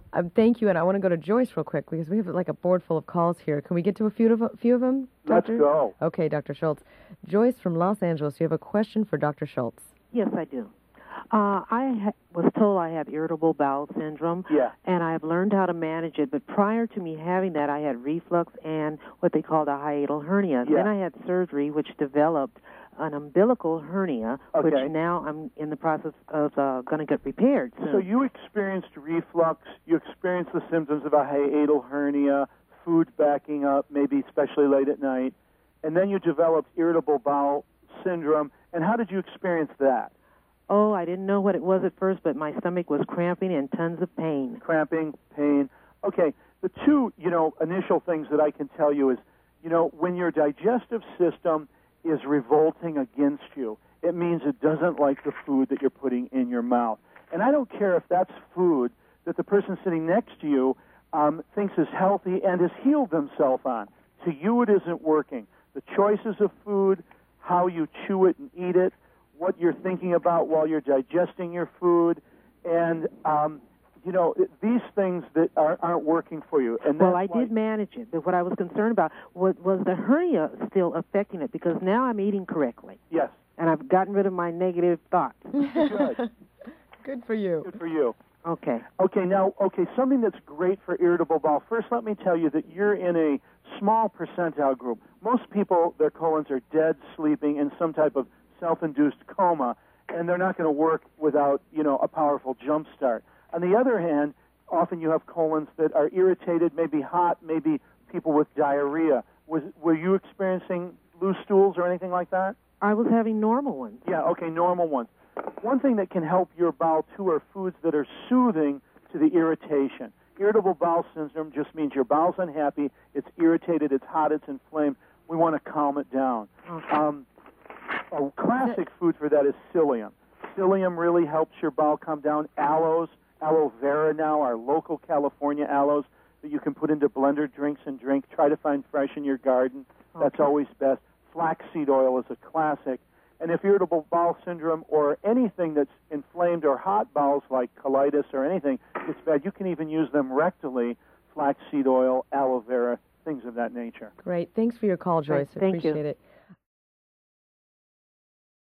Thank you, and I want to go to Joyce real quick because we have like a board full of calls here. Can we get to a few of them, Doctor? Let's go. Okay, Dr. Schultz. Joyce from Los Angeles, you have a question for Dr. Schultz. Yes, I do. I was told I have irritable bowel syndrome, and I've learned how to manage it. But prior to me having that, I had reflux and what they called a hiatal hernia. Then I had surgery, which developed an umbilical hernia, which now I'm in the process of going to get repaired soon. So you experienced reflux, you experienced the symptoms of a hiatal hernia, food backing up, maybe especially late at night, and then you developed irritable bowel syndrome. And how did you experience that? Oh, I didn't know what it was at first, but my stomach was cramping and tons of pain. Cramping, pain. Okay, the two, initial things that I can tell you is, when your digestive system is revolting against you, it means it doesn't like the food that you're putting in your mouth. And I don't care if that's food that the person sitting next to you thinks is healthy and has healed themselves on. To you, it isn't working. The choices of food, how you chew it and eat it, what you're thinking about while you're digesting your food, and these things that aren't working for you. And well, I did manage it, but what I was concerned about was the hernia still affecting it, because now I'm eating correctly. Yes. And I've gotten rid of my negative thoughts. Good. Good for you. Good for you. Okay. Okay, something that's great for irritable bowel. First, let me tell you that you're in a small percentile group. Most people, their colons are dead, sleeping in some type of self-induced coma, and they're not going to work without, a powerful jump start. On the other hand, often you have colons that are irritated, maybe hot, maybe people with diarrhea. Were you experiencing loose stools or anything like that? I was having normal ones. Yeah, okay, normal ones. One thing that can help your bowel, too, are foods that are soothing to the irritation. Irritable bowel syndrome just means your bowel's unhappy, it's irritated, it's hot, it's inflamed. We want to calm it down. Okay. A classic food for that is psyllium. Psyllium really helps your bowel calm down. Aloes, aloe vera now, our local California aloes that you can put into blender drinks and drink. Try to find fresh in your garden. That's always best. Flaxseed oil is a classic. And if irritable bowel syndrome or anything that's inflamed or hot bowels like colitis or anything gets bad, you can even use them rectally, flaxseed oil, aloe vera, things of that nature. Great. Thanks for your call, Joyce. Thank you. Appreciate it.